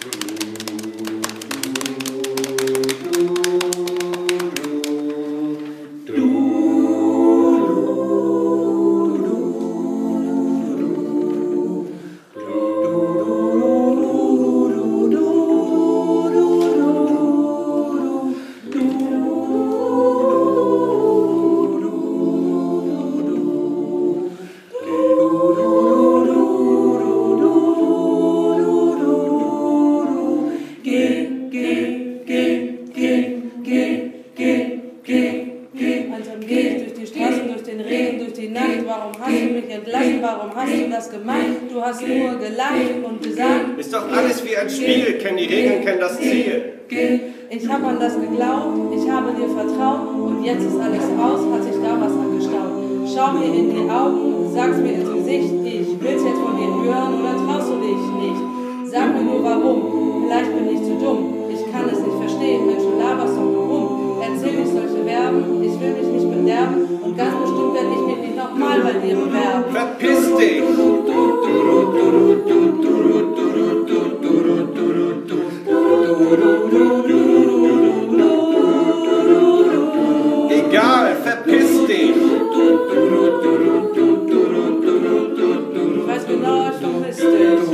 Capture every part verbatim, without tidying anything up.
Ist doch alles wie ein Spiel, kennen die Regeln, kennen das Ziel. Ich habe an das geglaubt, ich habe dir vertraut und jetzt ist alles aus, hat sich da was angestaut. Schau mir in die Augen, sag's mir ins Gesicht, ich will's jetzt von dir hören oder traust du dich nicht? Sag mir nur warum, vielleicht bin ich zu dumm, ich kann es nicht verstehen, Mensch, du laberst doch nur rum. Erzähl nicht solche Verben, ich will mich nicht bederben und ganz bestimmt werde ich mich nicht nochmal bei dir bewerben. Verpiss dich! Egal, verpiss dich! Ich weiß genau, ich verpiss dich.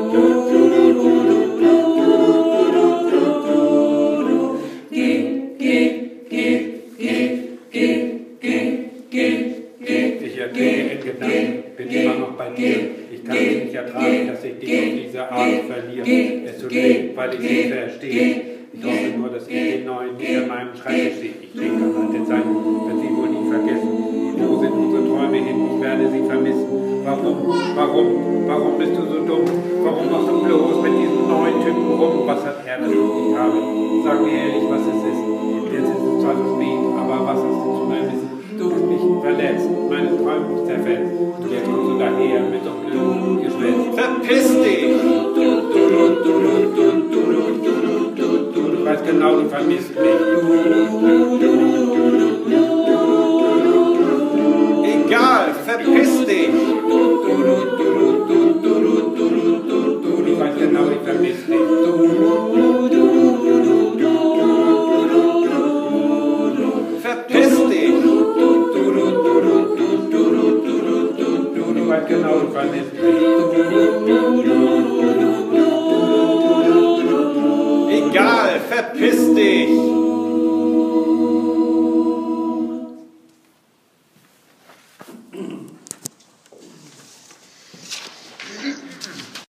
Ich erkenne in Gedanken, bin immer noch bei dir. Ich kann es nicht ertragen, dass ich dich auf diese Art verliere. Es tut weh, weil ich nicht verstehe. Ich hoffe nur, dass ich den neuen hinter meinem Schreibtisch sehe. Ich denke an alte Zeiten, wird sie wohl nie vergessen. Wo sind unsere Träume hin? Ich werde sie vermissen. Warum? Warum? Warum bist du so dumm? Warum machst du bloß mit diesem neuen Typen rum? Was hat er, das ich nicht habe? Sag mir ehrlich, was es ist. Jetzt ist es zwar so spät, aber was hast du zu meinem Wissen? Du hast mich verletzt, meine Träume zerfetzt. Und jetzt kommst du daher mit so blöden Geschwätz. Verpiss dich! Du weißt genau, du vermisst mich.